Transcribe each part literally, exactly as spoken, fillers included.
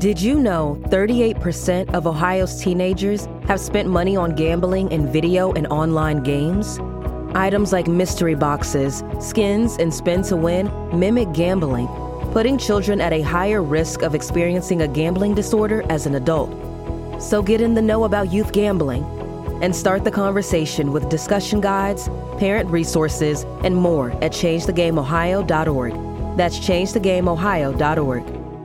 Did you know thirty-eight percent of Ohio's teenagers have spent money on gambling in video and online games? Items like mystery boxes, skins, and spin to win mimic gambling, putting children at a higher risk of experiencing a gambling disorder as an adult. So get in the know about youth gambling and start the conversation with discussion guides, parent resources, and more at change the game ohio dot org. That's change the game ohio dot org.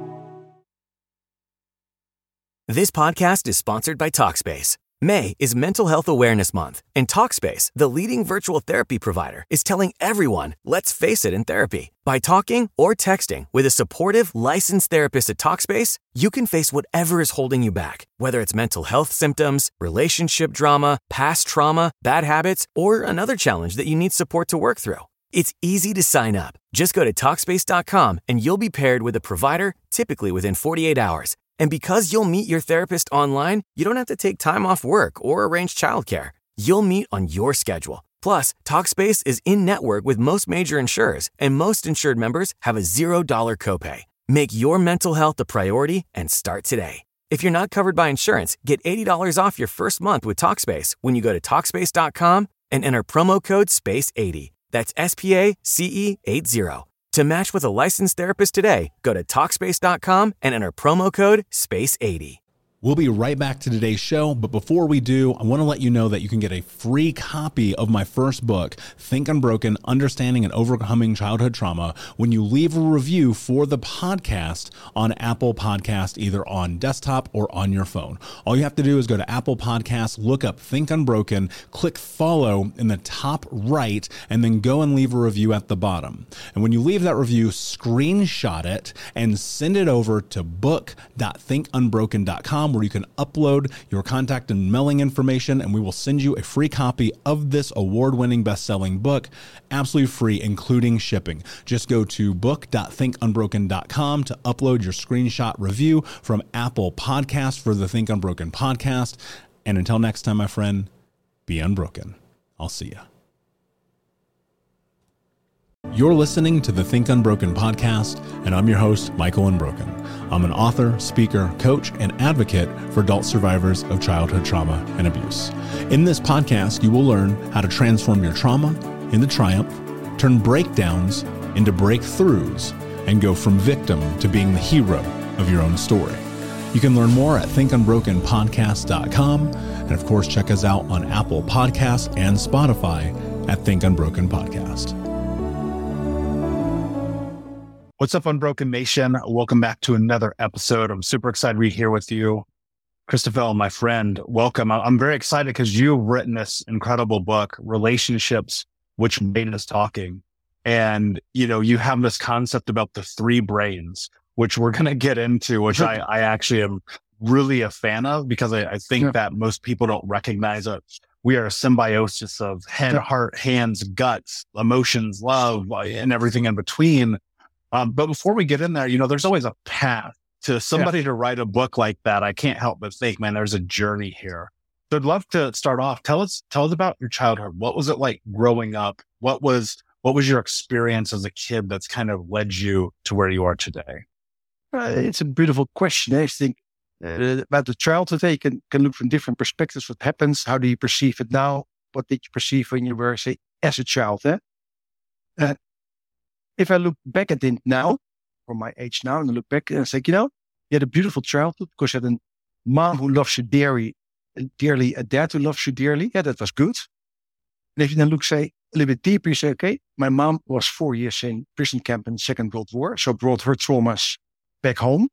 This podcast is sponsored by Talkspace. May is Mental Health Awareness Month, and Talkspace, the leading virtual therapy provider, is telling everyone, let's face it in therapy. By talking or texting with a supportive, licensed therapist at Talkspace, you can face whatever is holding you back, whether it's mental health symptoms, relationship drama, past trauma, bad habits, or another challenge that you need support to work through. It's easy to sign up. Just go to Talkspace dot com and you'll be paired with a provider, typically within forty-eight hours. And because you'll meet your therapist online, you don't have to take time off work or arrange childcare. You'll meet on your schedule. Plus, Talkspace is in-network with most major insurers, and most insured members have a zero dollar copay. Make your mental health a priority and start today. If you're not covered by insurance, get eighty dollars off your first month with Talkspace when you go to Talkspace dot com and enter promo code space eighty. That's S P A C E eighty. To match with a licensed therapist today, go to Talkspace dot com and enter promo code space eighty. We'll be right back to today's show, but before we do, I want to let you know that you can get a free copy of my first book, Think Unbroken: Understanding and Overcoming Childhood Trauma, when you leave a review for the podcast on Apple Podcast, either on desktop or on your phone. All you have to do is go to Apple Podcasts, look up Think Unbroken, click follow in the top right, and then go and leave a review at the bottom. And when you leave that review, screenshot it and send it over to book dot think unbroken dot com, where you can upload your contact and mailing information, and we will send you a free copy of this award-winning best-selling book, absolutely free, including shipping. Just go to book dot think unbroken dot com to upload your screenshot review from Apple Podcasts for the Think Unbroken podcast. And until next time, my friend, be unbroken. I'll see ya. You're listening to the Think Unbroken podcast, and I'm your host, Michael Unbroken. I'm an author, speaker, coach, and advocate for adult survivors of childhood trauma and abuse. In this podcast, you will learn how to transform your trauma into triumph, turn breakdowns into breakthroughs, and go from victim to being the hero of your own story. You can learn more at think unbroken podcast dot com, and of course, check us out on Apple Podcasts and Spotify at Think Unbroken Podcast. What's up, Unbroken Nation? Welcome back to another episode. I'm super excited to be here with you. Christopher, my friend, welcome. I'm very excited because you've written this incredible book, Relationships, Which Made Us Talking. And, you know, you have this concept about the three brains, which we're going to get into, which I, I actually am really a fan of, because I, I think yeah. that most people don't recognize it. We are a symbiosis of head, yeah. heart, hands, guts, emotions, love, and everything in between. Um, but before we get in there, you know, there's always a path to somebody yeah. to write a book like that. I can't help but think, man, there's a journey here. So I'd love to start off. Tell us, tell us about your childhood. What was it like growing up? What was, what was your experience as a kid that's kind of led you to where you are today? Uh, it's a beautiful question. I think uh, about the childhood, you can, can look from different perspectives. What happens? How do you perceive it now? What did you perceive when you were, say, as a child? Eh? Uh, If I look back at it now, from my age now, and I look back and I say, you know, you had a beautiful childhood because you had a mom who loves you dearly, dearly, a dad who loves you dearly. Yeah, that was good. And if you then look, say, a little bit deeper, you say, okay, my mom was four years in prison camp in the Second World War, so brought her traumas back home.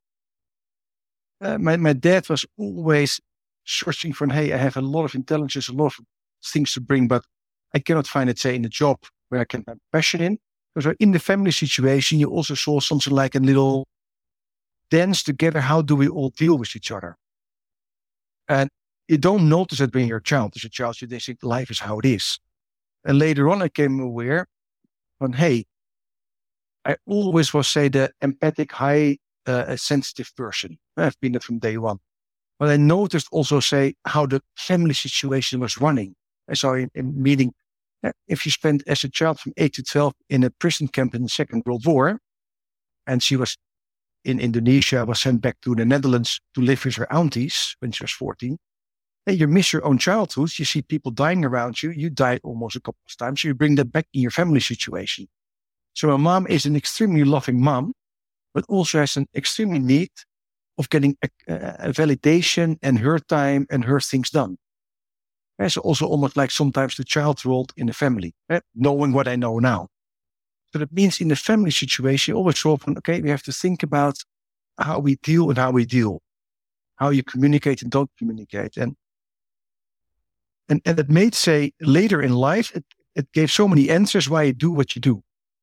Uh, my, my dad was always searching for, hey, I have a lot of intelligence, a lot of things to bring, but I cannot find it, say, in a job where I can have passion in. Because in the family situation, you also saw something like a little dance together. How do we all deal with each other? And you don't notice it when you're a child. As a child, you think life is how it is. And later on, I came aware on, hey, I always was, say, the empathic, high, uh, sensitive person. I've been that from day one. But I noticed also, say, how the family situation was running. And so in, in meeting, if you spent as a child from eight to twelve in a prison camp in the Second World War, and she was in Indonesia, was sent back to the Netherlands to live with her aunties when she was fourteen. And you miss your own childhood. You see people dying around you. You died almost a couple of times. So you bring that back in your family situation. So my mom is an extremely loving mom, but also has an extremely need of getting a, a validation and her time and her things done. It's also almost like sometimes the child role in the family, eh? Knowing what I know now. So that means in the family situation, you always so often, okay, we have to think about how we deal and how we deal, how you communicate and don't communicate. And And, and it made say later in life, it, it gave so many answers why you do what you do.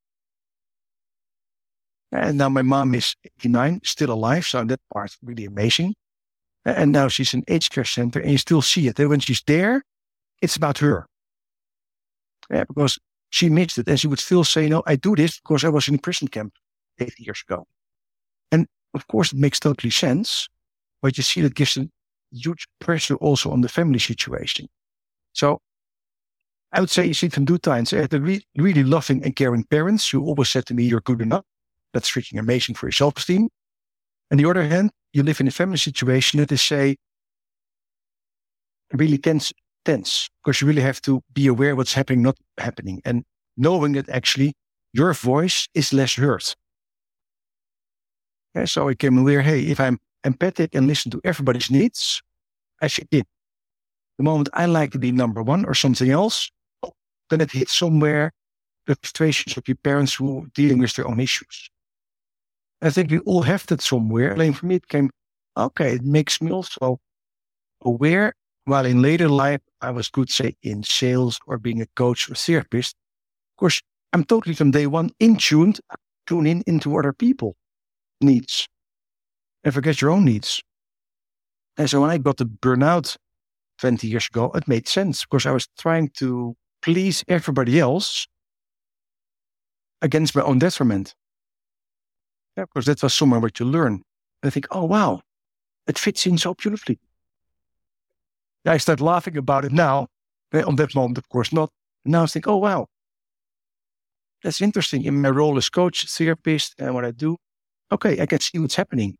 And now my mom is eighty-nine, still alive. So that part's really amazing. And now she's in aged care center and you still see it. And when she's there, it's about her. Yeah, because she missed it. And she would still say, no, I do this because I was in a prison camp eight years ago. And of course, it makes totally sense. But you see that gives a huge pressure also on the family situation. So I would say you see from two times, I had a re- really loving and caring parents who always said to me, you're good enough. That's freaking amazing for your self-esteem. On the other hand, you live in a family situation that is, say, really tense, tense, because you really have to be aware what's happening, not happening, and knowing that actually your voice is less heard. Yeah, so I came aware, hey, if I'm empathic and listen to everybody's needs, I fit in. The moment I like to be number one or something else, then it hits somewhere the frustrations of your parents who are dealing with their own issues. I think we all have that somewhere. And for me, it came, okay, it makes me also aware, while in later life, I was good, say, in sales or being a coach or therapist. Of course, I'm totally from day one in tuned, tune in into other people's needs and forget your own needs. And so when I got the burnout twenty years ago, it made sense because I was trying to please everybody else against my own detriment. Yeah, because that was somewhere where you learn. And I think, oh, wow, it fits in so beautifully. I start laughing about it now. On that moment, of course, not. Now I think, oh, wow, that's interesting. In my role as coach, therapist, and what I do, okay, I can see what's happening.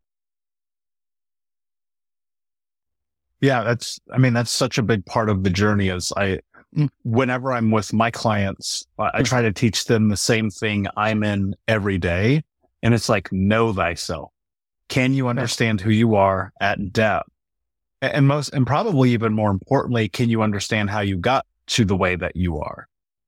Yeah, that's, I mean, that's such a big part of the journey is I, mm. whenever I'm with my clients, I, I try to teach them the same thing I'm in every day. And it's like, know thyself. Can you understand who you are at depth? And most, and probably even more importantly, can you understand how you got to the way that you are?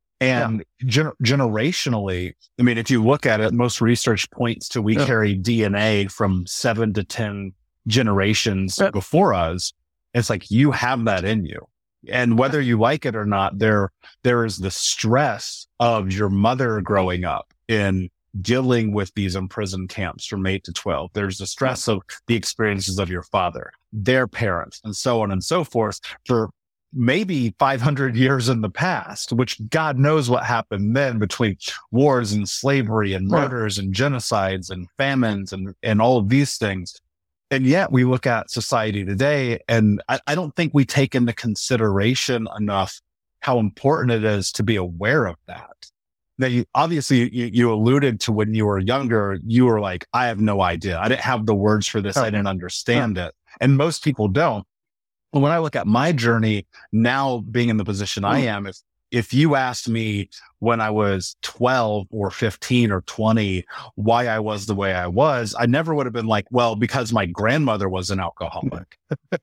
And yeah. gener- generationally, I mean, if you look at it, most research points to we yeah. carry D N A from seven to ten generations yeah. before us. It's like you have that in you. And whether you like it or not, there, there is the stress of your mother growing up in dealing with these imprisoned camps from eight to twelve. There's the stress of the experiences of your father, their parents, and so on and so forth for maybe five hundred years in the past, which God knows what happened then between wars and slavery and murders and genocides and famines and, and all of these things. And yet we look at society today, and I, I don't think we take into consideration enough how important it is to be aware of that. Now, you, obviously, you, you alluded to when you were younger, you were like, I have no idea. I didn't have the words for this. Oh. I didn't understand oh. it. And most people don't. But when I look at my journey now being in the position I am, if If you asked me when I was twelve or fifteen or twenty why I was the way I was, I never would have been like, well, because my grandmother was an alcoholic.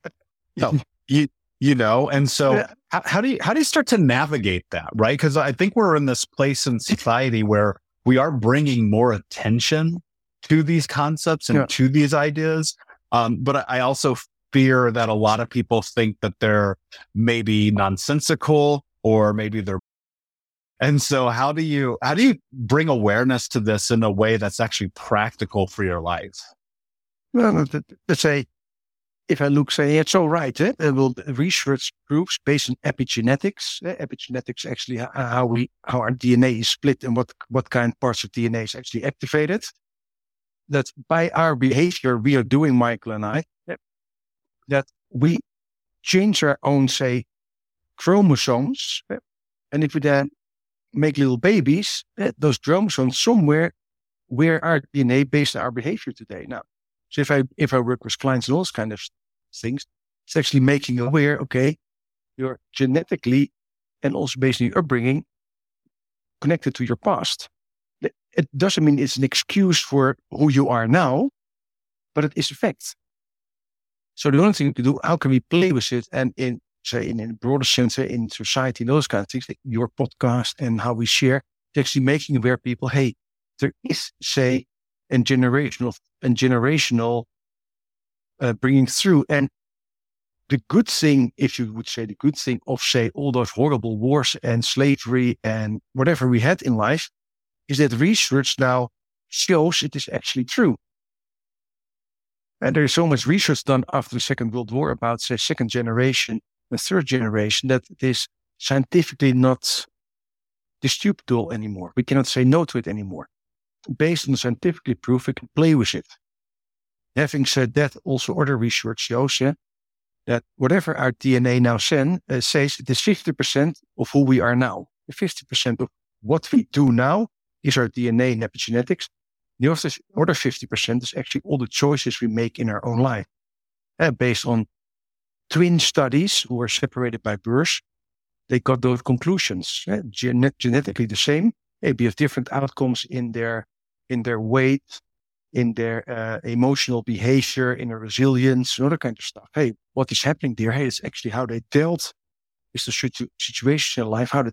no. you, you know, and so yeah. how, how do you, how do you start to navigate that? Right. Cause I think we're in this place in society where we are bringing more attention to these concepts and yeah. to these ideas. Um, but I also fear that a lot of people think that they're maybe nonsensical, or maybe they're, and so how do you, how do you bring awareness to this in a way that's actually practical for your life? Well, let's say, if I look, say, it's all right. Eh? Well, research proves based on epigenetics, eh? epigenetics actually how we, how our D N A is split and what, what kind of parts of D N A is actually activated. That by our behavior, we are doing, Michael and I, eh? that we change our own, say, chromosomes, and if we then make little babies, those chromosomes somewhere where our D N A based on our behavior today. Now, So if I if I work with clients and all those kind of things, it's actually making aware, okay, you're genetically and also based on your upbringing connected to your past. It doesn't mean it's an excuse for who you are now, but it is a fact. So the only thing you can do, how can we play with it? And in, say, in, in a broader sense, in society, those kind of things, like your podcast and how we share, it's actually making aware people, hey, there is, say, a generational, a generational uh, bringing through. And the good thing, if you would say the good thing of, say, all those horrible wars and slavery and whatever we had in life, is that research now shows it is actually true. And there is so much research done after the Second World War about, say, second generation and third generation that it is scientifically not disputable anymore. We cannot say no to it anymore. Based on the scientifically proof, we can play with it. Having said that, also other research shows yeah, that whatever our D N A now send, uh, says it is fifty percent of who we are now. fifty percent of what we do now is our D N A and epigenetics. The other, other fifty percent is actually all the choices we make in our own life. Uh, based on twin studies who were separated by birth, they got those conclusions. Uh, gen- genetically the same, maybe have different outcomes in their in their weight, in their uh, emotional behavior, in their resilience, and other kind of stuff. Hey, what is happening there? Hey, it's actually how they dealt with the situ- situation in life, how did,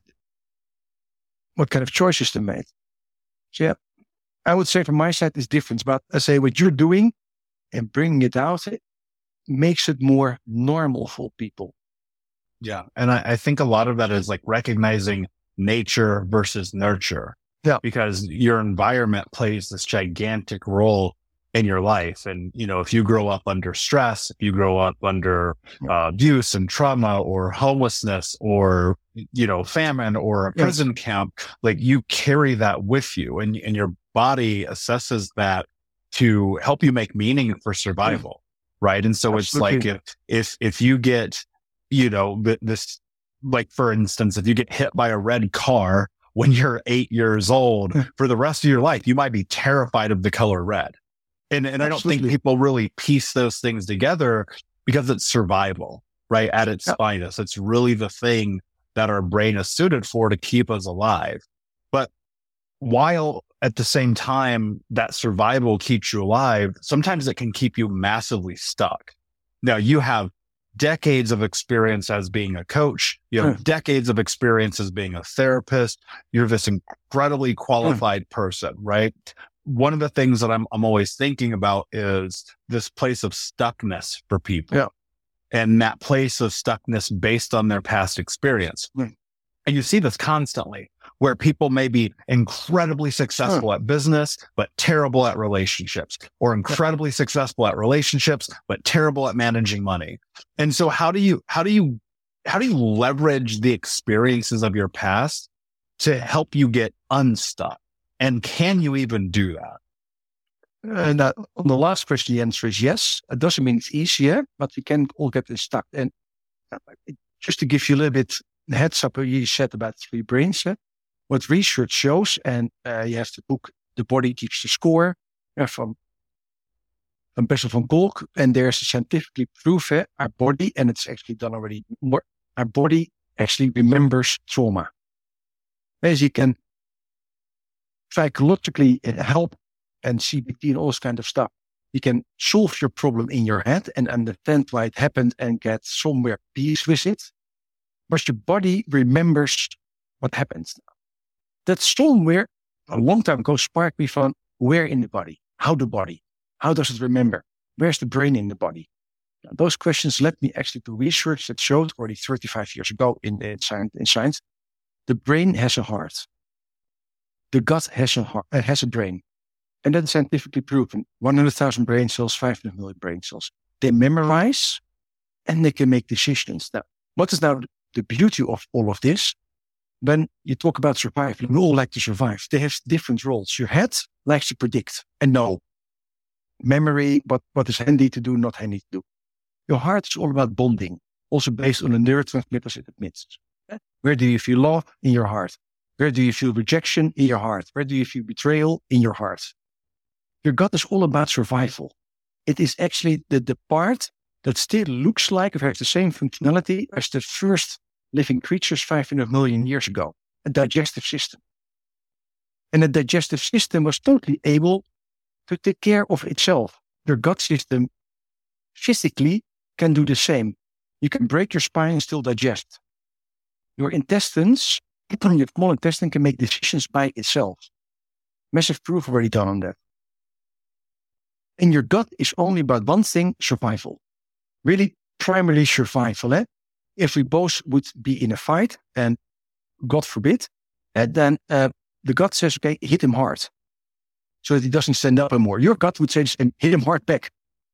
what kind of choices they made. So yeah, I would say from my side, it's different. But I say what you're doing and bringing it out, it makes it more normal for people. Yeah. And I, I think a lot of that is like recognizing nature versus nurture. Yeah. Because your environment plays this gigantic role in your life. And, you know, if you grow up under stress, if you grow up under uh, abuse and trauma or homelessness or, you know, famine or a prison yes. camp, like you carry that with you and, and your body assesses that to help you make meaning for survival. Mm. Right. And so Absolutely. It's like if, if, if you get, you know, this, like, for instance, if you get hit by a red car when you're eight years old, for the rest of your life, you might be terrified of the color red. And and I don't think people really piece those things together because it's survival, right? At its yep. finest. It's really the thing that our brain is suited for to keep us alive. But while at the same time that survival keeps you alive, sometimes it can keep you massively stuck. Now you have decades of experience as being a coach. You have mm. decades of experience as being a therapist. You're this incredibly qualified mm. person, right? One of the things that I'm I'm always thinking about is this place of stuckness for people. Yeah. And that place of stuckness based on their past experience. Mm. And you see this constantly, where people may be incredibly successful mm. at business, but terrible at relationships, or incredibly successful at relationships, but terrible at managing money. And so how do you, how do you, how do you leverage the experiences of your past to help you get unstuck? And can you even do that? And uh, on the last question, the answer is yes. It doesn't mean it's easier, but we can all get stuck. And uh, just to give you a little bit heads up, you said about three brains. Eh? What research shows, and uh, you have the book, The Body Keeps the Score, uh, from, from Bessel van Kolk. And there's a scientifically proven our body, and it's actually done already more, our body actually remembers trauma. As you can psychologically help and C B T and all this kind of stuff. You can solve your problem in your head and understand why it happened and get somewhere peace with it. But your body remembers what happens. That somewhere a long time ago sparked me from where in the body, how the body, how does it remember? Where's the brain in the body? Now, those questions led me actually to research that showed already thirty-five years ago in, in, science, in science, the brain has a heart. The gut has a heart, uh, has a brain. And that's scientifically proven. one hundred thousand brain cells, five hundred million brain cells. They memorize and they can make decisions. Now, what is now the beauty of all of this? When you talk about survival, we all like to survive. They have different roles. Your head likes to predict and know. Memory, what, what is handy to do, not handy to do. Your heart is all about bonding, also based on the neurotransmitters it emits. Where do you feel love? In your heart. Where do you feel rejection? In your heart. Where do you feel betrayal? In your heart. Your gut is all about survival. it is actually the, the part that still looks like it has the same functionality as the first living creatures five hundred million years ago, a digestive system. And the digestive system was totally able to take care of itself. Your gut system physically can do the same. You can break your spine and still digest. Your intestines, your small intestine can make decisions by itself. Massive proof already done on that. And your gut is only about one thing, survival. Really primarily survival. Eh? If we both would be in a fight, and God forbid, and then uh, the gut says, okay, hit him hard. So that he doesn't stand up anymore. Your gut would say, hit him hard back.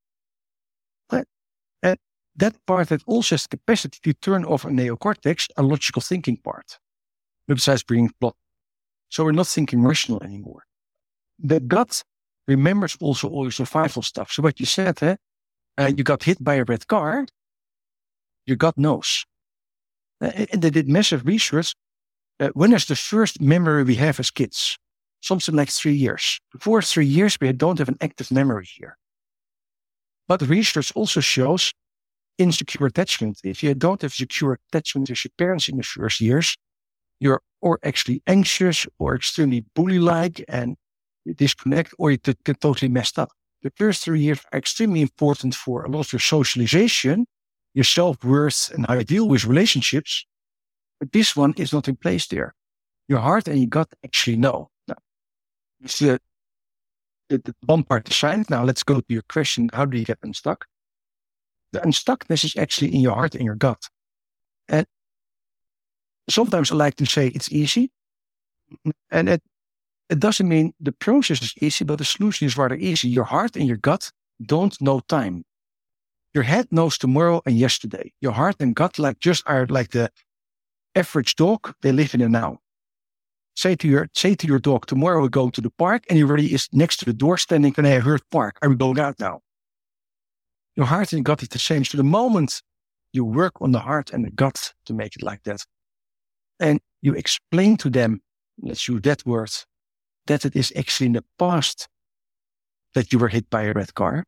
But, uh, that part that also has the capacity to turn off a neocortex, a logical thinking part, besides bringing plot. So we're not thinking rational anymore. The gut remembers also all your survival stuff. So what you said, eh, uh, you got hit by a red car, your gut knows. Uh, and they did massive research. Uh, when is the first memory we have as kids? Something like three years. Before three years, we don't have an active memory here. But research also shows insecure attachment. If you don't have secure attachment with your parents in the first years, you're or actually anxious or extremely bully-like and you disconnect, or you t- get totally messed up. The first three years are extremely important for a lot of your socialization, your self-worth, and how you deal with relationships. But this one is not in place there. Your heart and your gut actually know. Now, you see the, the, the one part is science. Now let's go to your question, how do you get unstuck? The unstuckness is actually in your heart and your gut. And sometimes I like to say it's easy. And it, it doesn't mean the process is easy, but the solution is rather easy. Your heart and your gut don't know time. Your head knows tomorrow and yesterday. Your heart and gut like just are like the average dog. They live in the now. Say to your say to your dog, tomorrow we go to the park, and he already is next to the door standing, and I heard park. Are we going out now? Your heart and gut is the same. So the moment you work on the heart and the gut to make it like that, and you explain to them, let's use that word, that it is actually in the past that you were hit by a red car,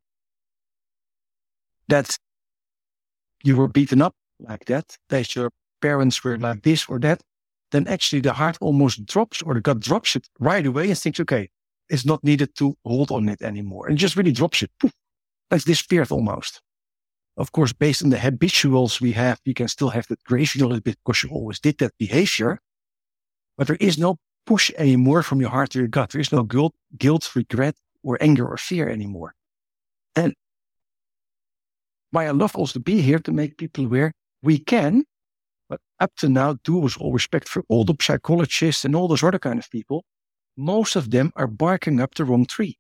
that you were beaten up like that, that your parents were like this or that, then actually the heart almost drops, or the gut drops it right away and thinks, okay, it's not needed to hold on it anymore. And just really drops it. Poof, that's disappeared almost. Of course, based on the habituals we have, you can still have that grazing a little bit because you always did that behavior. But there is no push anymore from your heart to your gut. There is no guilt, guilt, regret, or anger or fear anymore. And why I love also to be here to make people aware we can, but up to now, do with all respect for all the psychologists and all those other kind of people, most of them are barking up the wrong tree.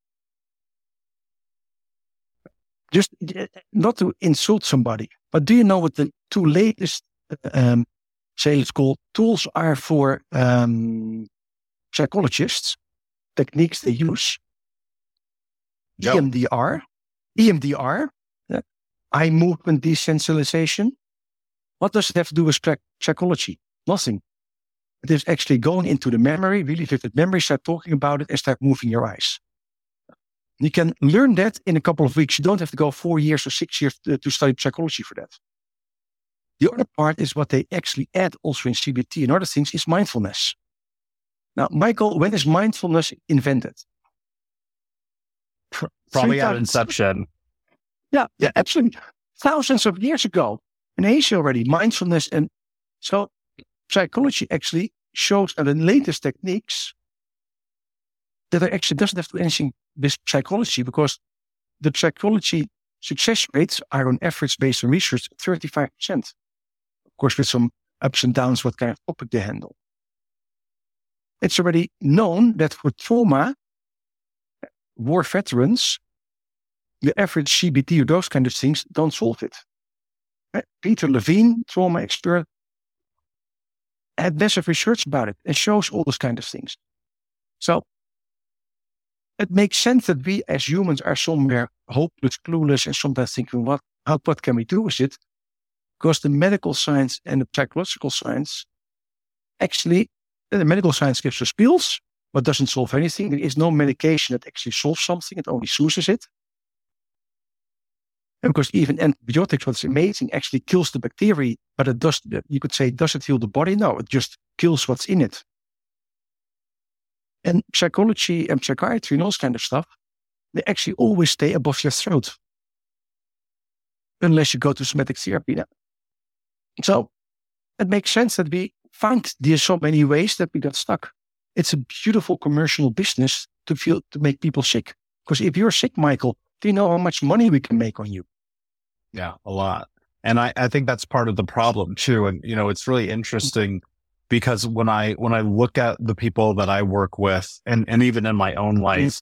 Just not to insult somebody, but do you know what the two latest, um, say let's call tools are for um, psychologists, techniques they use? Yep. E M D R, E M D R, uh, eye movement desensitization. What does it have to do with psychology? Nothing. It is actually going into the memory, really vivid memory, start talking about it and start moving your eyes. You can learn that in a couple of weeks. You don't have to go four years or six years to, to study psychology for that. The other part is what they actually add also in C B T and other things is mindfulness. Now, Michael, when is mindfulness invented? Probably at inception. Yeah, yeah, absolutely. Thousands of years ago in Asia already, mindfulness. And so psychology actually shows that the latest techniques that it actually doesn't have to do anything with psychology, because the psychology success rates are on average based on research thirty-five percent. Of course, with some ups and downs, what kind of topic they handle. It's already known that for trauma, war veterans, the average C B T or those kind of things don't solve it. Right? Peter Levine, trauma expert, had massive research about it and shows all those kind of things. So it makes sense that we as humans are somewhere hopeless, clueless, and sometimes thinking, what, how, what can we do with it? Because the medical science and the psychological science, actually, the medical science gives us pills, but doesn't solve anything. There is no medication that actually solves something. It only soothes it. And because even antibiotics, what's amazing, actually kills the bacteria, but it does, you could say, does it heal the body? No, it just kills what's in it. And psychology and psychiatry and all this kind of stuff, they actually always stay above your throat. Unless you go to somatic therapy. Now. So it makes sense that we find there's so many ways that we got stuck. It's a beautiful commercial business to feel to make people sick. Because if you're sick, Michael, do you know how much money we can make on you? Yeah, a lot. And I, I think that's part of the problem too. And, you know, it's really interesting because when I, when I look at the people that I work with and, and even in my own life,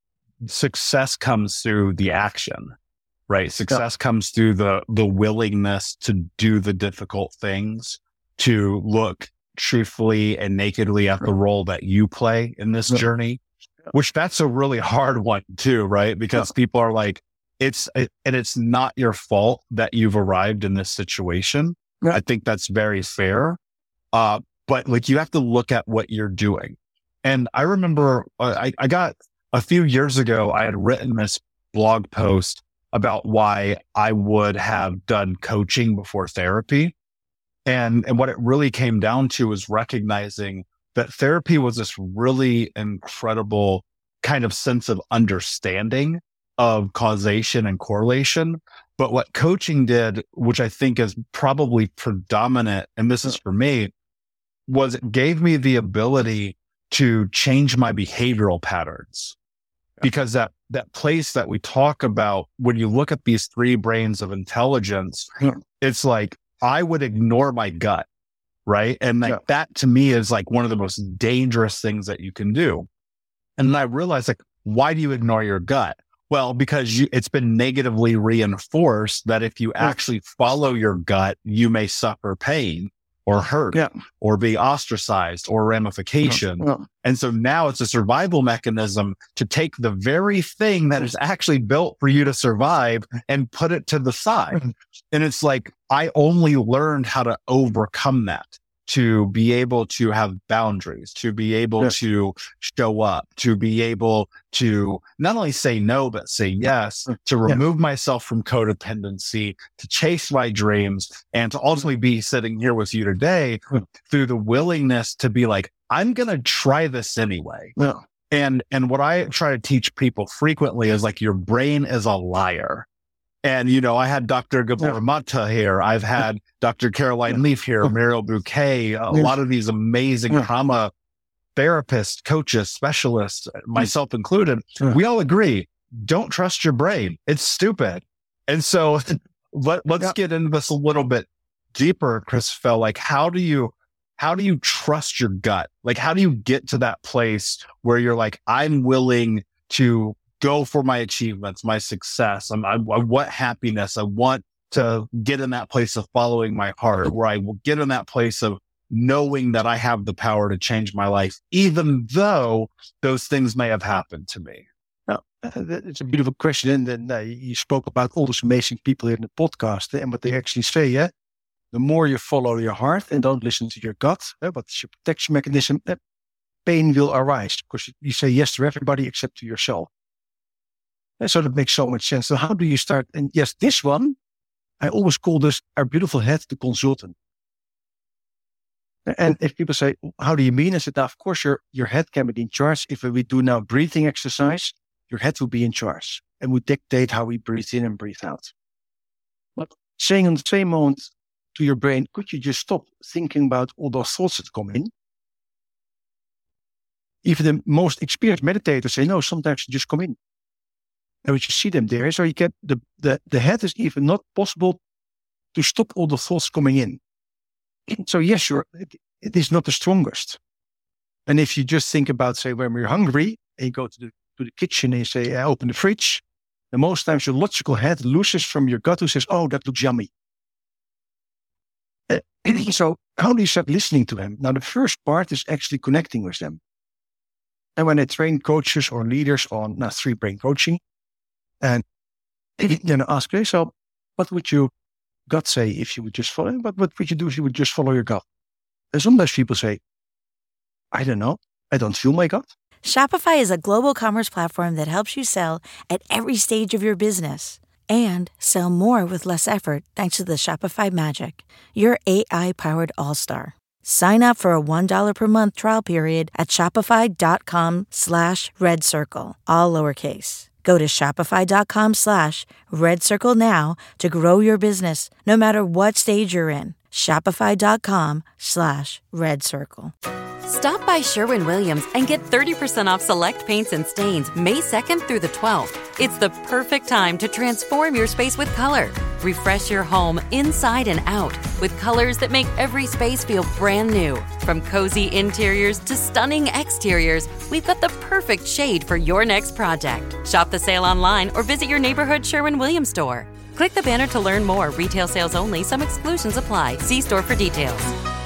success comes through the action, right? Success yeah. comes through the, the willingness to do the difficult things, to look truthfully and nakedly at the role that you play in this yeah. journey, which that's a really hard one too, right? Because yeah. people are like, it's, it, and it's not your fault that you've arrived in this situation. Yeah. I think that's very fair. Uh, but like, you have to look at what you're doing. And I remember uh, I, I got a few years ago, I had written this blog post about why I would have done coaching before therapy. And, and what it really came down to was recognizing that therapy was this really incredible kind of sense of understanding of causation and correlation. But what coaching did, which I think is probably predominant, and this is for me, was it gave me the ability to change my behavioral patterns. Because that, that place that we talk about, when you look at these three brains of intelligence, yeah. it's like, I would ignore my gut, right? And like, yeah. that to me is like one of the most dangerous things that you can do. And then I realized, like, why do you ignore your gut? Well, because you, it's been negatively reinforced that if you actually follow your gut, you may suffer pain or hurt yeah. or be ostracized or ramification. Yeah. Yeah. And so now it's a survival mechanism to take the very thing that is actually built for you to survive and put it to the side. And it's like, I only learned how to overcome that, to be able to have boundaries, to be able yeah. to show up, to be able to not only say no, but say yes, to remove yeah. myself from codependency, to chase my dreams, and to ultimately be sitting here with you today through the willingness to be like, I'm going to try this anyway. Yeah. And, and what I try to teach people frequently is like, your brain is a liar. And, you know, I had Doctor Gabor yeah. Mata here. I've had Doctor Caroline yeah. Leaf here, Muriel Bouquet, a yeah. lot of these amazing yeah. trauma therapists, coaches, specialists, myself included. Yeah. We all agree, don't trust your brain. It's stupid. And so let, let's yeah. get into this a little bit deeper, Christofel. Like, how do you, how do you trust your gut? Like, how do you get to that place where you're like, I'm willing to go for my achievements, my success. I'm, I, I want happiness. I want to get in that place of following my heart, where I will get in that place of knowing that I have the power to change my life, even though those things may have happened to me. Now, it's a beautiful question. And then uh, you spoke about all those amazing people in the podcast and what they actually say. Yeah, the more you follow your heart and don't listen to your gut, uh, what's your protection mechanism, uh, pain will arise because you say yes to everybody except to yourself. So that makes so much sense. So how do you start? And yes, this one, I always call this our beautiful head the consultant. And if people say, how do you mean? I said, of course, your, your head can be in charge. If we do now breathing exercise, your head will be in charge and will dictate how we breathe in and breathe out. But saying on the same moment to your brain, could you just stop thinking about all those thoughts that come in? Even the most experienced meditators say, no, sometimes you just come in. And we just see them there. So you get the, the, the head is even not possible to stop all the thoughts coming in. So yes, sure, it, it is not the strongest. And if you just think about, say, when we're hungry and you go to the, to the kitchen and you say, I open the fridge, then most times your logical head loses from your gut who says, oh, that looks yummy. Uh, so how do you start listening to them? Now, the first part is actually connecting with them. And when I train coaches or leaders on now, three brain coaching, and you know, ask, okay, so what would your gut say if you would just follow? But what would you do if you would just follow your gut? And sometimes people say, I don't know. I don't feel my gut. Shopify is a global commerce platform that helps you sell at every stage of your business. and sell more with less effort thanks to the Shopify magic, your A I-powered all-star. Sign up for a one dollar per month trial period at shopify.com slash red circle, all lowercase. Go to shopify.com slash red circle now to grow your business, no matter what stage you're in. Shopify.com slash red circle. Stop by Sherwin-Williams and get thirty percent off select paints and stains May second through the twelfth. It's the perfect time to transform your space with color. Refresh your home inside and out with colors that make every space feel brand new. From cozy interiors to stunning exteriors, we've got the perfect shade for your next project. Shop the sale online or visit your neighborhood Sherwin-Williams store. Click the banner to learn more. Retail sales only. Some exclusions apply. See store for details.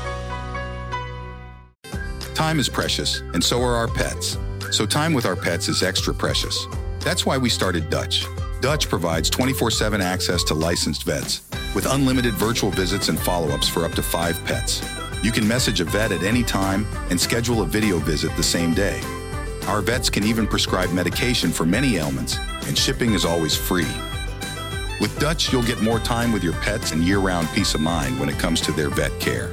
Time is precious, and so are our pets. So time with our pets is extra precious. That's why we started Dutch. Dutch provides twenty-four seven access to licensed vets with unlimited virtual visits and follow-ups for up to five pets. You can message a vet at any time and schedule a video visit the same day. Our vets can even prescribe medication for many ailments, and shipping is always free. With Dutch, you'll get more time with your pets and year-round peace of mind when it comes to their vet care.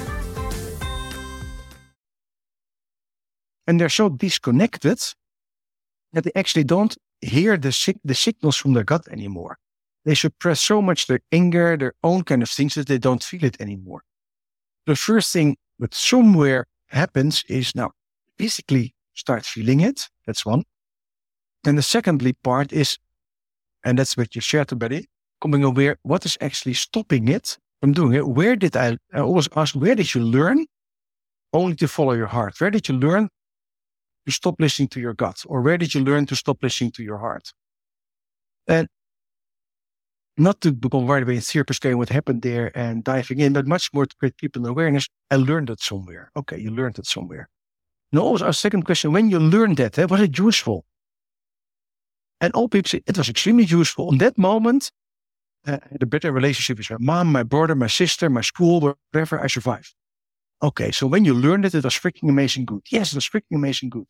And they're so disconnected that they actually don't hear the sig- the signals from their gut anymore. They suppress so much their anger, their own kind of things, that they don't feel it anymore. The first thing that somewhere happens is now physically start feeling it. That's one. And the secondly part is, and that's what you shared already, becoming aware what is actually stopping it from doing it. Where did I, I always ask, where did you learn only to follow your heart? Where did you learn to stop listening to your gut? Or where did you learn to stop listening to your heart? And not to become right away in therapy scale what happened there and diving in, but much more to create people awareness. I learned it somewhere. Okay, you learned it somewhere. Now, always our second question, when you learned that, eh, was it useful? And all people say it was extremely useful. In that moment, uh, I had a better relationship with my mom, my brother, my sister, my school, wherever I survived. Okay, so when you learned it, it was freaking amazing good. Yes, it was freaking amazing good.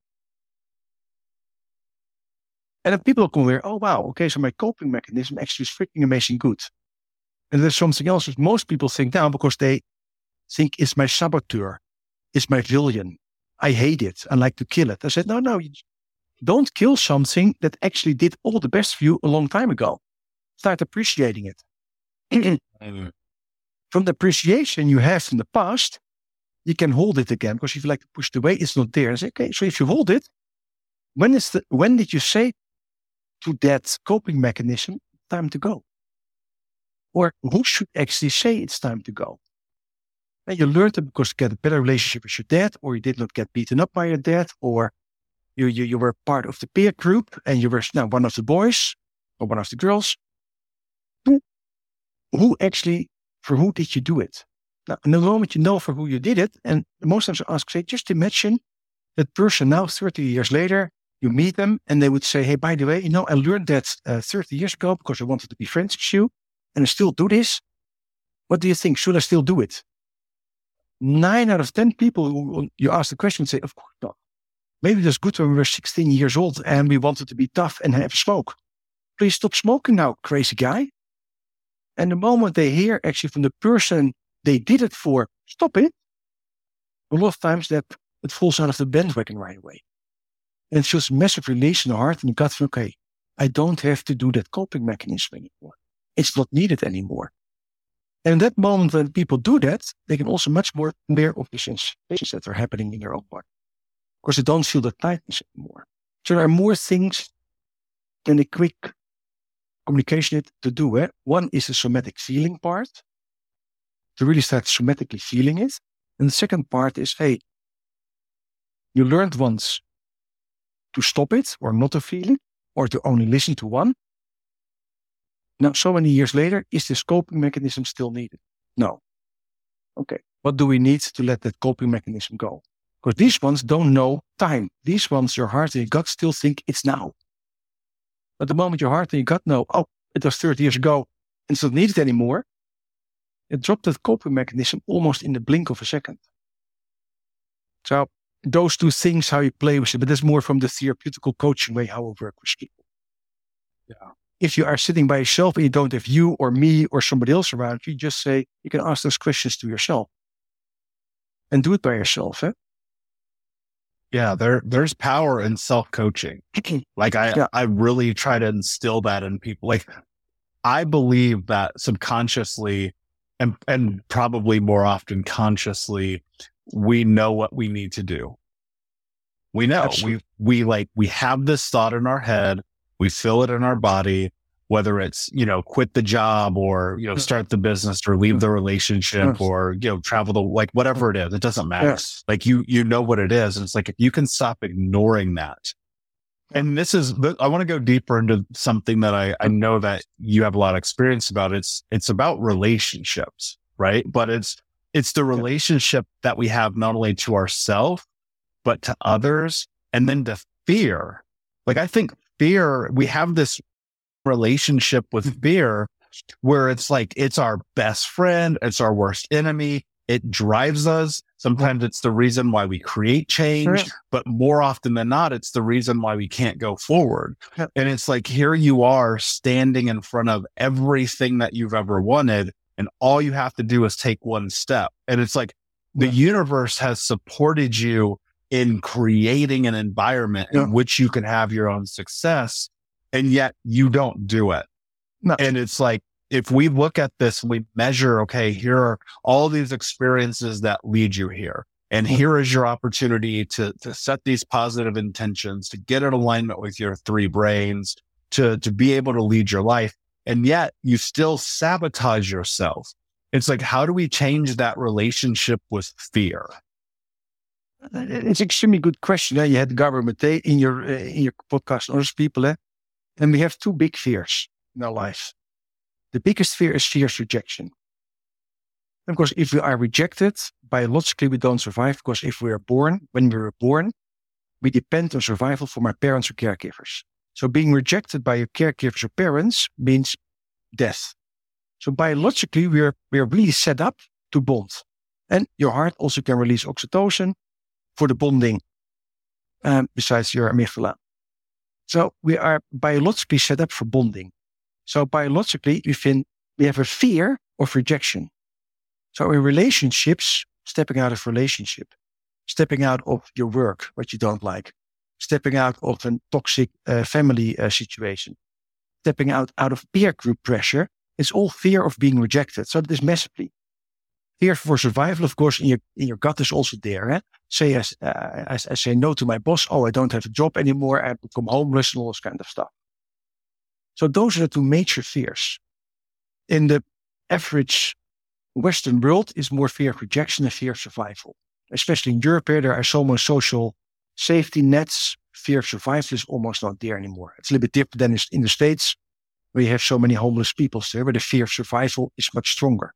And then people come here, oh wow, okay, so my coping mechanism actually is freaking amazing good. And there's something else that most people think now because they think it's my saboteur, it's my villain. I hate it, I like to kill it. I said, no, no, you don't kill something that actually did all the best for you a long time ago. Start appreciating it. From the appreciation you have from the past, you can hold it again, because if you like to push it away, it's not there. I say, okay, so if you hold it, when is the when did you say to that coping mechanism, time to go? Or who should actually say it's time to go? And you learned it because you get a better relationship with your dad, or you did not get beaten up by your dad, or you you, you were part of the peer group and you were now one of the boys or one of the girls. Who, who actually For who did you do it? Now, in the moment you know for who you did it, and most times I ask, say, just imagine that person now, thirty years later, you meet them and they would say, hey, by the way, you know, I learned that uh, thirty years ago because I wanted to be friends with you and I still do this. What do you think? Should I still do it? Nine out of ten people who you ask the question say, of course not. Maybe it was good when we were sixteen years old and we wanted to be tough and have a smoke. Please stop smoking now, crazy guy. And the moment they hear actually from the person they did it for, stop it, a lot of times that it falls out of the bandwagon right away. And it feels massive release in the heart and the gut. Okay, I don't have to do that coping mechanism anymore. It's not needed anymore. And in that moment when people do that, they can also much more aware of the sensations that are happening in their own body. Because they don't feel the tightness anymore. So there are more things than a quick communication to do it. One is the somatic feeling part, to really start somatically feeling it. And the second part is, hey, you learned once to stop it or not to feel it or to only listen to one. Now, so many years later, is this coping mechanism still needed? No. Okay, what do we need to let that coping mechanism go? Because these ones don't know time. These ones, your heart and your gut still think it's now. But the moment your heart and your gut know, oh, it was thirty years ago and it's not needed anymore, it dropped that coping mechanism almost in the blink of a second. So those two things, how you play with it, but that's more from the therapeutical coaching way, how I work with people. Yeah. if you are sitting by yourself and you don't have you or me or somebody else around you, just say, you can ask those questions to yourself and do it by yourself. Eh? Yeah, there there's power in self-coaching. Like I, yeah. I really try to instill that in people. Like I believe that subconsciously and and probably more often consciously, we know what we need to do. We know. Absolutely. We we like we have this thought in our head, we feel it in our body, whether it's, you know, quit the job or, you know, start the business or leave the relationship yes. or, you know, travel the, like whatever it is, it doesn't matter. Yes. Like you, you know what it is. And it's like, if you can stop ignoring that. And this is, I want to go deeper into something that I, I know that you have a lot of experience about. It's, it's about relationships, right? But it's, it's the relationship that we have not only to ourselves, but to others and then to fear. Like I think fear, we have this relationship with fear where it's like it's our best friend, it's our worst enemy, it drives us. Sometimes it's the reason why we create change, sure. but more often than not, it's the reason why we can't go forward. Yep. And it's like, here you are standing in front of everything that you've ever wanted, and all you have to do is take one step. And it's like the yeah. universe has supported you in creating an environment yeah. in which you can have your own success. And yet you don't do it. No. And it's like, if we look at this, we measure, okay, here are all these experiences that lead you here. And here is your opportunity to, to set these positive intentions, to get in alignment with your three brains, to, to be able to lead your life. And yet you still sabotage yourself. It's like, how do we change that relationship with fear? It's an extremely good question. Eh? You had Gabor Mate in your, uh, in your podcast, and other people, eh? And we have two big fears in our life. The biggest fear is fear of rejection. And of course, if we are rejected, biologically we don't survive, because if we are born, when we were born, we depend on survival from our parents or caregivers. So being rejected by your caregivers or parents means death. So biologically, we are, we are really set up to bond. And your heart also can release oxytocin for the bonding, um, besides your amygdala. So we are biologically set up for bonding. So biologically, we, fin- we have a fear of rejection. So in relationships, stepping out of relationship, stepping out of your work, what you don't like, stepping out of a toxic uh, family uh, situation, stepping out, out of peer group pressure, it's all fear of being rejected. So this massively. Fear for survival, of course, in your, in your gut is also there. Eh? Say, as, uh, as I say no to my boss, oh, I don't have a job anymore, I become homeless and all this kind of stuff. So those are the two major fears. In the average Western world is more fear of rejection and fear of survival. Especially in Europe, there are so much social safety nets. Fear of survival is almost not there anymore. It's a little bit different than in the States, where you have so many homeless people there, where the fear of survival is much stronger.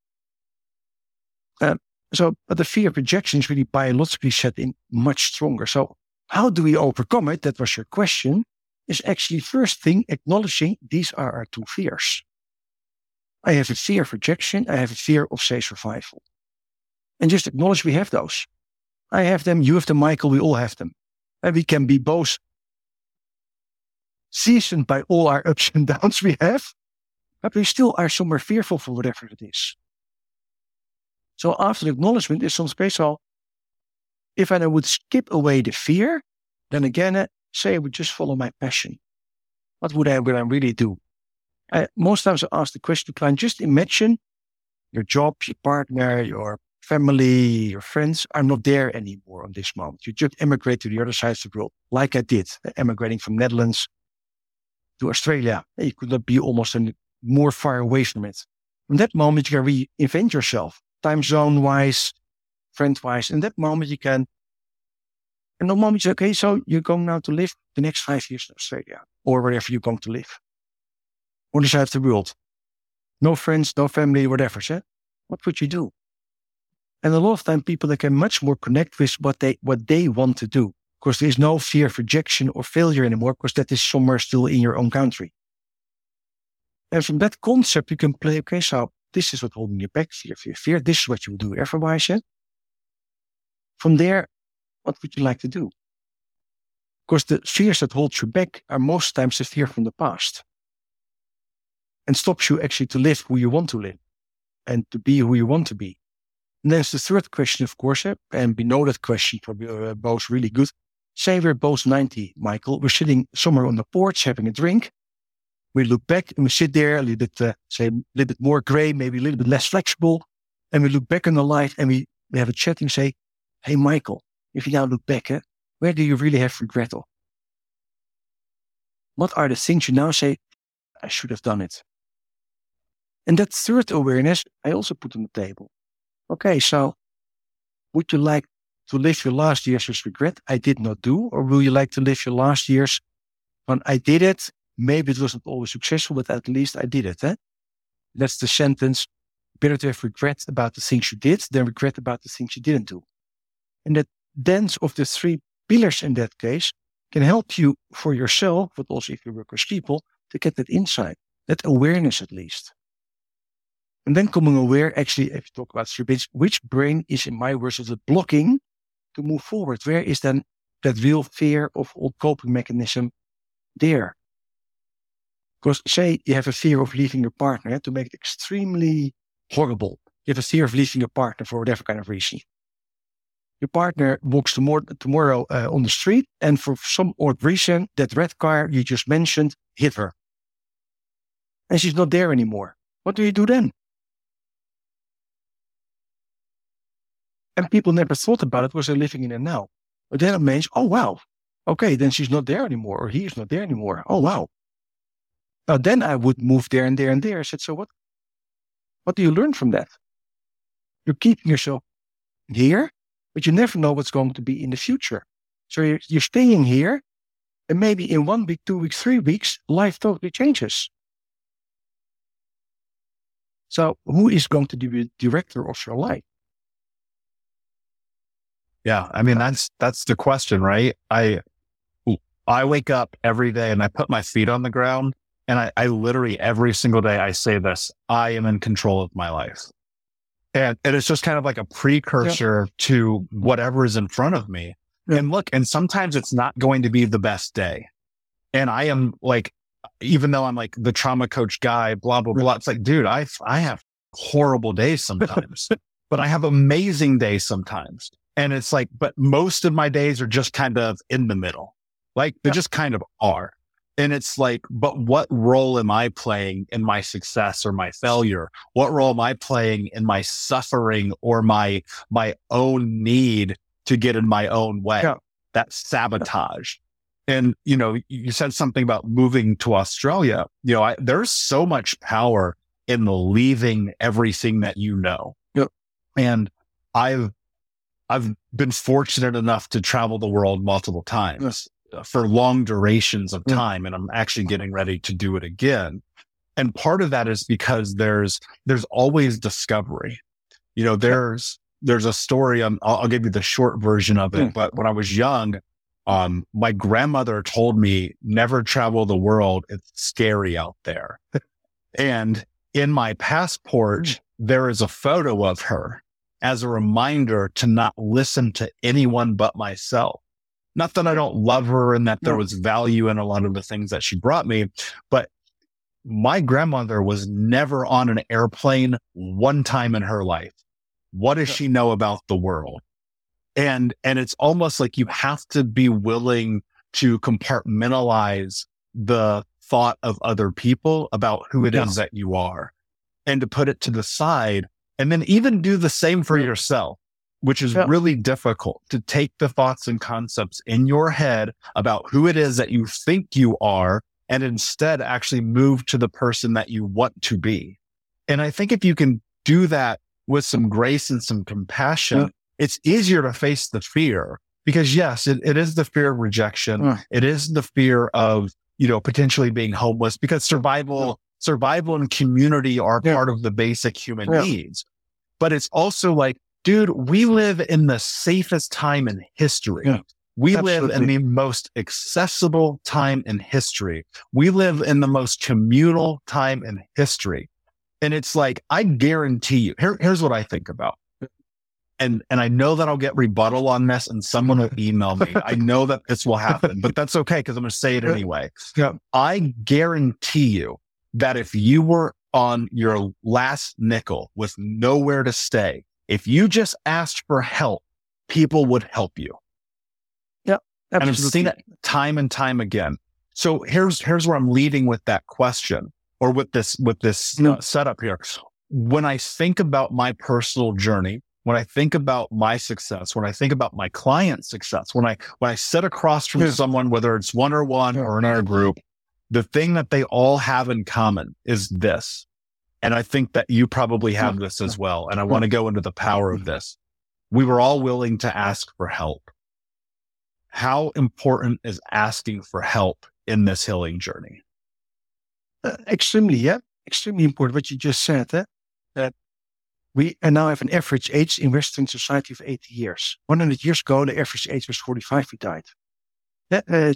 Uh, so, but the fear of rejection is really biologically set in much stronger. So how do we overcome it? That was your question. Is actually first thing acknowledging these are our two fears. I have a fear of rejection. I have a fear of, say, survival. And just acknowledge we have those. I have them. You have them, Michael. We all have them. And we can be both seasoned by all our ups and downs we have, but we still are somewhere fearful for whatever it is. So after the acknowledgement is some space. So if I would skip away the fear, then again, uh, say I would just follow my passion. What would I, would I really do? I, most times I ask the question to client, just imagine your job, your partner, your family, your friends are not there anymore on this moment. You just emigrate to the other side of the world, like I did, emigrating from Netherlands to Australia. You could not be almost an, more far away from it. From that moment, you can reinvent yourself, time zone-wise, friend-wise. In that moment, you can, and the moment you say, okay, so you're going now to live the next five years in Australia, or wherever you're going to live, on the side of the world. No friends, no family, whatever. So what would you do? And a lot of time, people that can much more connect with what they what they want to do. Because there is no fear of rejection or failure anymore, because that is somewhere still in your own country. And from that concept, you can play, okay, so this is what holding you back, fear, fear, fear. This is what you will do otherwise. Yeah? From there, what would you like to do? Because the fears that hold you back are most times the fear from the past. and stops you actually to live who you want to live and to be who you want to be. And there's the third question, of course, eh? And we know that question for uh, both really good. Say we're both ninety, Michael. We're sitting somewhere on the porch having a drink. We look back and we sit there a little bit, uh, say, a little bit more gray, maybe a little bit less flexible. And we look back on the light and we, we have a chat and say, hey, Michael, if you now look back, eh, where do you really have regret of? What are the things you now say, I should have done it? And that third awareness, I also put on the table. Okay, so would you like to live your last years with regret? I did not do. Or will you like to live your last years when I did it? Maybe it wasn't always successful, but at least I did it. Eh? That's the sentence. Better to have regret about the things you did than regret about the things you didn't do. And that dance of the three pillars in that case can help you for yourself, but also if you work with people, to get that insight, that awareness at least. And then coming aware, actually, if you talk about three bits, which brain is, in my words, is it blocking to move forward? Where is then that real fear of old coping mechanism there? Because say you have a fear of leaving your partner, eh, to make it extremely horrible. You have a fear of leaving your partner for whatever kind of reason. Your partner walks tomorrow, tomorrow uh, on the street, and for some odd reason, that red car you just mentioned hit her. And she's not there anymore. What do you do then? And people never thought about it because they're living in it now. But then it means, oh, wow. Okay, then she's not there anymore, or he is not there anymore. Oh, wow. Now, then I would move there and there and there. I said, so what? What do you learn from that? You're keeping yourself here, but you never know what's going to be in the future. So you're, you're staying here, and maybe in one week, two weeks, three weeks, life totally changes. So who is going to be the director of your life? Yeah, I mean, that's that's the question, right? I I wake up every day and I put my feet on the ground, and I, I literally every single day I say this: I am in control of my life, and, and it's just kind of like a precursor yeah. to whatever is in front of me. Yeah. And look, and sometimes it's not going to be the best day, and I am like, even though I'm like the trauma coach guy, blah blah blah. It's like, dude, I I have horrible days sometimes, but I have amazing days sometimes. And it's like, but most of my days are just kind of in the middle. Like they yeah. just kind of are. And it's like, but what role am I playing in my success or my failure? What role am I playing in my suffering or my, my own need to get in my own way? Yeah. That's sabotage. And, you know, you said something about moving to Australia. You know, I, there's so much power in leaving everything that you know. Yep. And I've, I've been fortunate enough to travel the world multiple times yes. for long durations of time. Yeah. And I'm actually getting ready to do it again. And part of that is because there's, there's always discovery. You know, there's, there's a story. Um, I'll, I'll give you the short version of it. Yeah. But when I was young, um, my grandmother told me, never travel the world. It's scary out there. And in my passport, mm. there is a photo of her as a reminder to not listen to anyone but myself. Not that I don't love her and that there was value in a lot of the things that she brought me, but my grandmother was never on an airplane one time in her life. What does she know about the world? And, and it's almost like you have to be willing to compartmentalize the thought of other people about who it yes. is that you are, and to put it to the side. And then even do the same for yourself, which is yeah. really difficult, to take the thoughts and concepts in your head about who it is that you think you are, and instead actually move to the person that you want to be. And I think if you can do that with some grace and some compassion, yeah. it's easier to face the fear, because yes, it, it is the fear of rejection. Yeah. It is the fear of, you know, potentially being homeless, because survival yeah. Survival and community are yeah. part of the basic human yeah. needs. But it's also like, dude, we live in the safest time in history. Yeah. We Absolutely. live in the most accessible time in history. We live in the most communal time in history. And it's like, I guarantee you, here, here's what I think about. And, and I know that I'll get rebuttal on this and someone will email me. I know that this will happen, but that's okay, because I'm going to say it anyway. Yeah. I guarantee you that if you were on your last nickel with nowhere to stay, if you just asked for help, people would help you. Yeah, absolutely. And I've seen it time and time again. So here's here's where I'm leading with that question, or with this with this uh, setup here. When I think about my personal journey, when I think about my success, when I think about my client's success, when I when I sit across from yeah. someone, whether it's one-on-one yeah. or in our group, the thing that they all have in common is this. And I think that you probably have this as well. And I want to go into the power of this. We were all willing to ask for help. How important is asking for help in this healing journey? Uh, extremely, yeah. Extremely important what you just said. Eh? That we now have an average age in Western society of eighty years. one hundred years ago, the average age was forty-five, we died. Yeah, uh,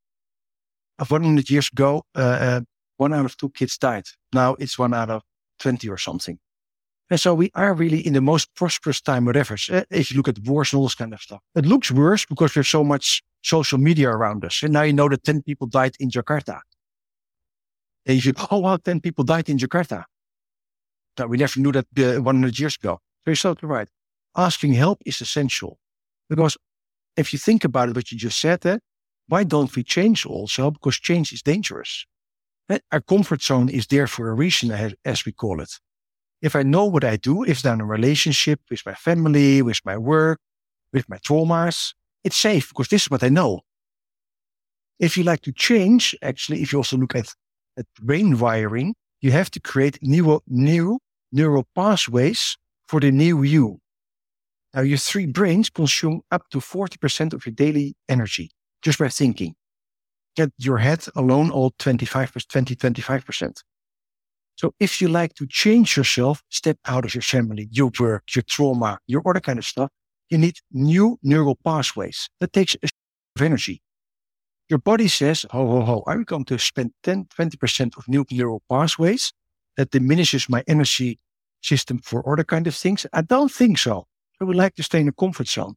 of one hundred years ago, uh, uh, one out of two kids died. Now it's one out of twenty or something. And so we are really in the most prosperous time whatever. Uh, if you look at wars and all this kind of stuff. It looks worse because we have so much social media around us. And now you know that ten people died in Jakarta. And you think, oh, wow, ten people died in Jakarta. No, we never knew that uh, one hundred years ago. So you're totally right. Asking help is essential. Because if you think about it, what you just said, eh, why don't we change also? Because change is dangerous. Eh, our comfort zone is there for a reason, as we call it. If I know what I do, if I'm in a relationship with my family, with my work, with my traumas, it's safe because this is what I know. If you like to change, actually, if you also look at, at brain wiring, you have to create new, new neural pathways for the new you. Now, your three brains consume up to forty percent of your daily energy just by thinking. Get your head alone all twenty-five, twenty, twenty-five percent. So if you like to change yourself, step out of your family, your work, your trauma, your other kind of stuff, you need new neural pathways. That takes a of energy. Your body says, ho, ho, ho, I'm going to spend ten, twenty percent of new neural pathways. That diminishes my energy system for other kind of things. I don't think so. I would like to stay in a comfort zone.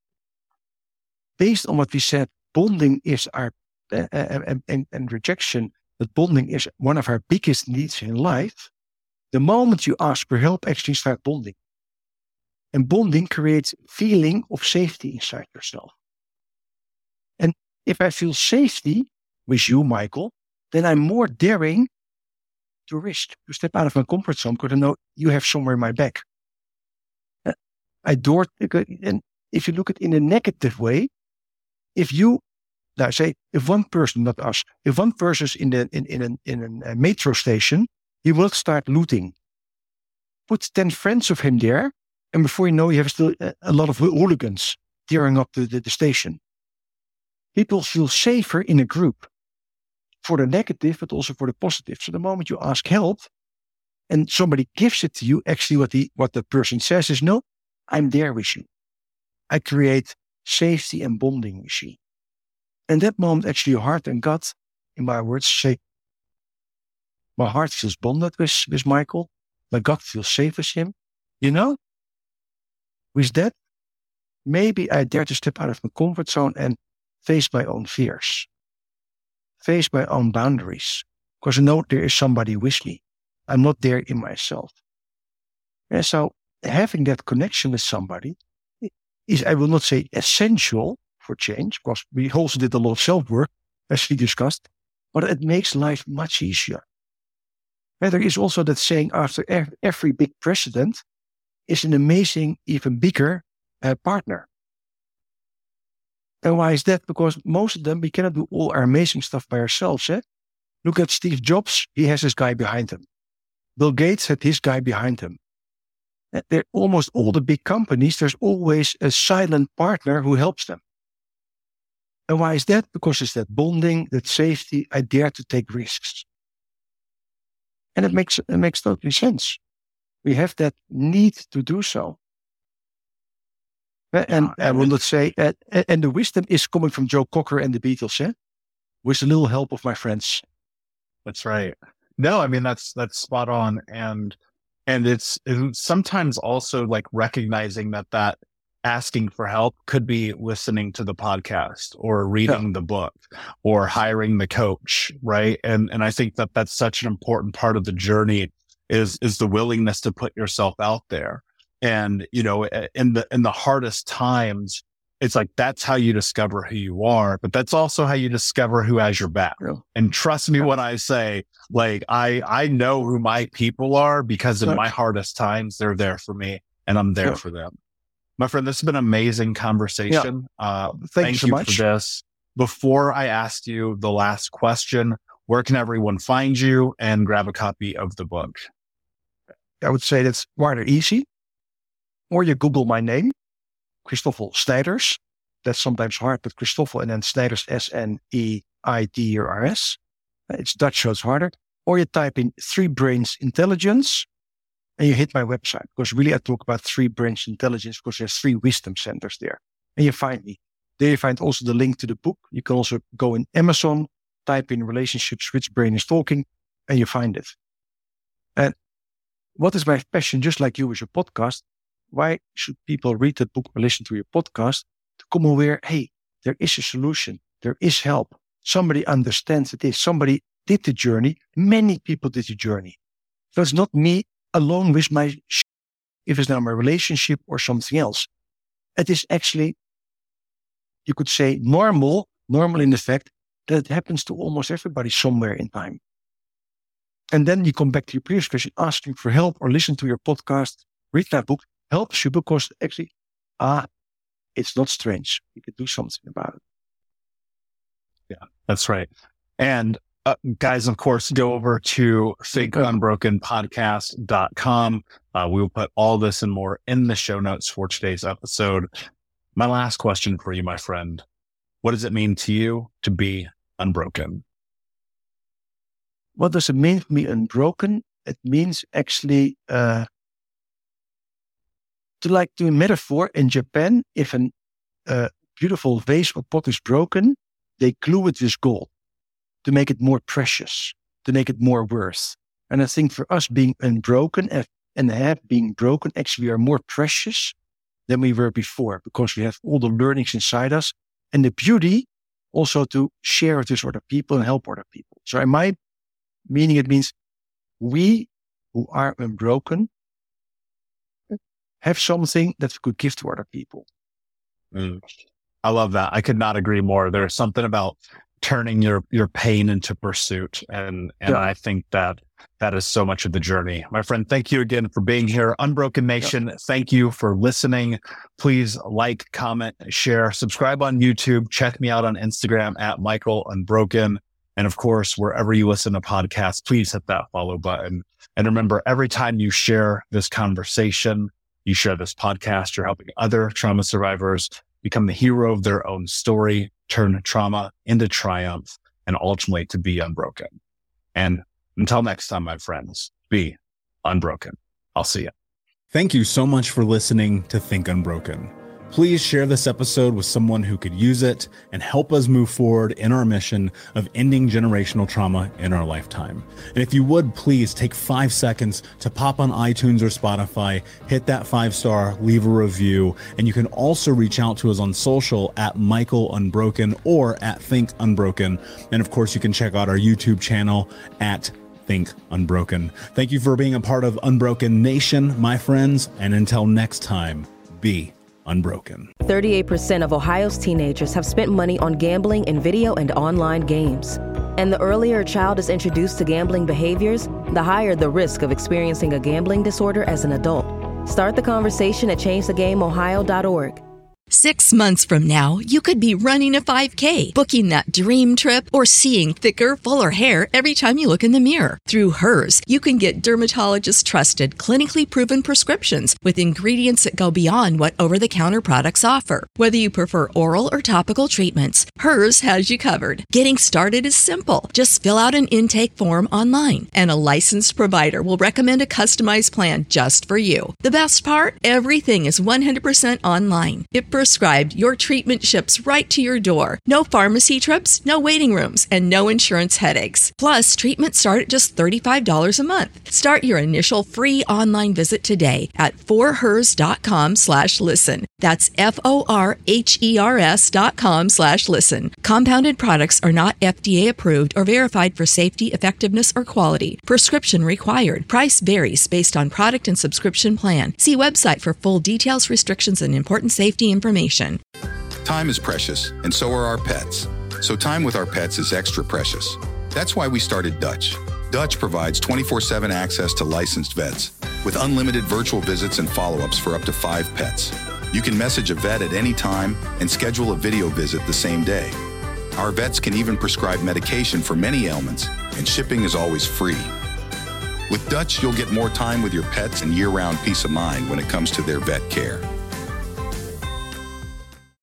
Based on what we said, bonding is our, uh, and, and, and rejection, that bonding is one of our biggest needs in life. The moment you ask for help, actually start bonding. And bonding creates feeling of safety inside yourself. And if I feel safety with you, Michael, then I'm more daring to risk, to step out of my comfort zone because I know you have somewhere in my back. I adore, and if you look at it in a negative way, if you, now say, if one person, not us, if one person is in the in in, an, in a metro station, he will start looting. Put ten friends of him there, and before you know, you have still a, a lot of hooligans tearing up the, the, the station. People feel safer in a group for the negative, but also for the positive. So the moment you ask help and somebody gives it to you, actually what the, what the person says is, no, I'm there with you. I create safety and bonding with you. And that moment, actually, your heart and gut, in my words, say, my heart feels bonded with, with Michael. My gut feels safe with him. You know, with that, maybe I dare to step out of my comfort zone and face my own fears. Face my own boundaries, because I know there is somebody with me. I'm not there in myself. And so having that connection with somebody is, I will not say essential for change, because we also did a lot of self-work, as we discussed, but it makes life much easier. And there is also that saying, after every big president is an amazing, even bigger uh, partner. And why is that? Because most of them, we cannot do all our amazing stuff by ourselves. Eh? Look at Steve Jobs. He has his guy behind him. Bill Gates had his guy behind him. They're almost all the big companies, there's always a silent partner who helps them. And why is that? Because it's that bonding, that safety. I dare to take risks. And it makes, it makes totally sense. We have that need to do so. And I will not say, uh, and the wisdom is coming from Joe Cocker and the Beatles, eh? With a little help of my friends. That's right. No, I mean, that's, that's spot on. And, and it's, it's sometimes also like recognizing that, that asking for help could be listening to the podcast or reading yeah. the book or hiring the coach, right? And and I think that that's such an important part of the journey is is the willingness to put yourself out there. And, you know, in the in the hardest times, it's like that's how you discover who you are, but that's also how you discover who has your back. Yeah. And trust me when I say, like, I I know who my people are because in my hardest times, they're there for me and I'm there yeah. for them. My friend, this has been an amazing conversation. Yeah. Uh, thank so you much. for this. Before I ask you the last question, where can everyone find you and grab a copy of the book? I would say that's rather easy. Or you Google my name, Christoffel Snijders. That's sometimes hard, but Christoffel and then Snijders, S N E I D E R S. It's Dutch, so it's harder. Or you type in Three Brains Intelligence and you hit my website. Because really I talk about Three Brains Intelligence because there's three wisdom centers there. And you find me. There you find also the link to the book. You can also go in Amazon, type in relationships, which brain is talking, and you find it. And what is my passion, just like you with your podcast? Why should people read the book or listen to your podcast? To come aware, hey, there is a solution. There is help. Somebody understands it is. Somebody did the journey. Many people did the journey. So it's not me alone with my sh- if it's now my relationship or something else. It is actually, you could say, normal, normal in the fact that it happens to almost everybody somewhere in time. And then you come back to your previous question, asking for help or listen to your podcast, read that book, helps you because actually, ah, it's not strange. You can do something about it. Yeah, that's right. And uh, guys, of course, go over to think unbroken podcast dot com. Uh, we will put all this and more in the show notes for today's episode. My last question for you, my friend. What does it mean to you to be unbroken? What does it mean to be unbroken? It means actually, uh, to like do a metaphor in Japan, if a uh, beautiful vase or pot is broken, they glue it with gold to make it more precious, to make it more worth. And I think for us being unbroken and have being broken, actually we are more precious than we were before because we have all the learnings inside us and the beauty also to share it with other people and help other people. So in my meaning, it means we who are unbroken have something that we could give to other people. Mm. I love that. I could not agree more. There's something about turning your, your pain into pursuit. And, and yeah. I think that that is so much of the journey. My friend, thank you again for being here. Unbroken Nation, yeah. Thank you for listening. Please like, comment, share, subscribe on YouTube. Check me out on Instagram at Michael Unbroken. And of course, wherever you listen to podcasts, please hit that follow button. And remember, every time you share this conversation, you share this podcast, you're helping other trauma survivors become the hero of their own story, turn trauma into triumph, and ultimately to be unbroken. And until next time, my friends, be unbroken. I'll see you. Thank you so much for listening to Think Unbroken. Please share this episode with someone who could use it and help us move forward in our mission of ending generational trauma in our lifetime. And if you would, please take five seconds to pop on iTunes or Spotify, hit that five star, leave a review. And you can also reach out to us on social at Michael Unbroken or at Think Unbroken. And of course, you can check out our YouTube channel at Think Unbroken. Thank you for being a part of Unbroken Nation, my friends. And until next time, be unbroken. thirty-eight percent of Ohio's teenagers have spent money on gambling in video and online games. And the earlier a child is introduced to gambling behaviors, the higher the risk of experiencing a gambling disorder as an adult. Start the conversation at change the game ohio dot org. Six months from now, you could be running a five K, booking that dream trip, or seeing thicker, fuller hair every time you look in the mirror. Through Hers, you can get dermatologist-trusted, clinically proven prescriptions with ingredients that go beyond what over-the-counter products offer. Whether you prefer oral or topical treatments, Hers has you covered. Getting started is simple. Just fill out an intake form online, and a licensed provider will recommend a customized plan just for you. The best part? Everything is one hundred percent online. It prescribed, your treatment ships right to your door. No pharmacy trips, no waiting rooms, and no insurance headaches. Plus, treatments start at just thirty-five dollars a month. Start your initial free online visit today at forhers.com slash listen. That's F-O-R-H-E-R-S dot com slash listen. Compounded products are not F D A approved or verified for safety, effectiveness, or quality. Prescription required. Price varies based on product and subscription plan. See website for full details, restrictions, and important safety information. Time is precious, and so are our pets. So time with our pets is extra precious. That's why we started Dutch. Dutch provides twenty-four seven access to licensed vets with unlimited virtual visits and follow-ups for up to five pets. You can message a vet at any time and schedule a video visit the same day. Our vets can even prescribe medication for many ailments, and shipping is always free. With Dutch, you'll get more time with your pets and year-round peace of mind when it comes to their vet care.